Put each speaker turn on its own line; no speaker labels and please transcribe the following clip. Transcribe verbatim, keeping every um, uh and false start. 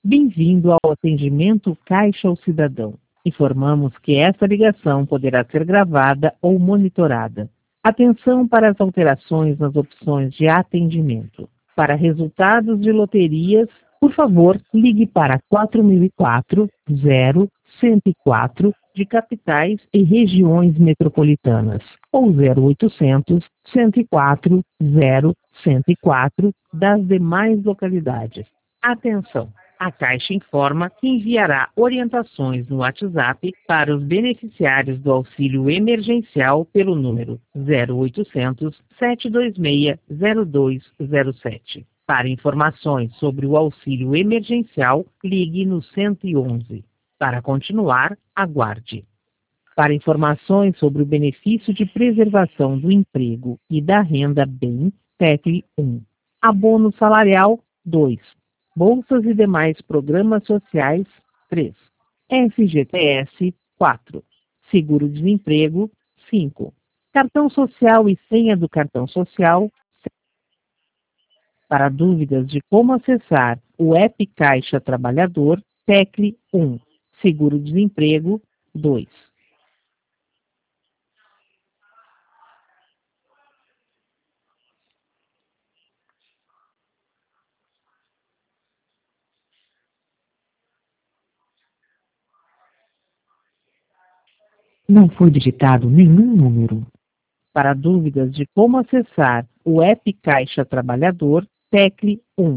Bem-vindo ao atendimento Caixa ao Cidadão. Informamos que esta ligação poderá ser gravada ou monitorada. Atenção para as alterações nas opções de atendimento. Para resultados de loterias, por favor, ligue para quatro mil e quatro, zero, cento e quatro de capitais e regiões metropolitanas ou zero oitocentos, cento e quatro, zero, cento e quatro das demais localidades. Atenção! A Caixa informa que enviará orientações no WhatsApp para os beneficiários do auxílio emergencial pelo número zero oitocentos, sete dois seis, zero dois zero sete. Para informações sobre o auxílio emergencial, ligue no cento e onze. Para continuar, aguarde. Para informações sobre o benefício de preservação do emprego e da renda bem, tecle um. Abono salarial dois. Bolsas e demais programas sociais, três. F G T S, quatro. Seguro-desemprego, cinco. Cartão social e senha do cartão social, seis. Para dúvidas de como acessar o app Caixa Trabalhador, tecle um. Seguro-desemprego, dois. Não foi digitado nenhum número. Para dúvidas de como acessar o app Caixa Trabalhador, tecle um.